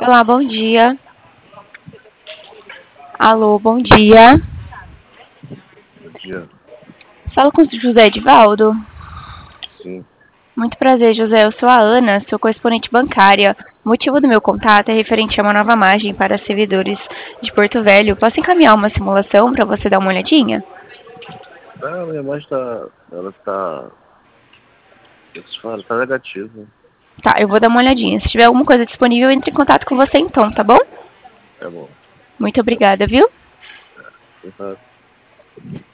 Olá, bom dia. Alô, bom dia. Bom dia. Falo com o José Edivaldo. Sim. Muito prazer, José. Eu sou a Ana, sou correspondente bancária. O motivo do meu contato é referente a uma nova margem para servidores de Porto Velho. Posso encaminhar uma simulação para você dar uma olhadinha? A minha imagem ela tá, como se fala, tá negativa. Tá, eu vou dar uma olhadinha. Se tiver alguma coisa disponível, eu entro em contato com você então, tá bom? É bom. Muito obrigada, viu? Tá.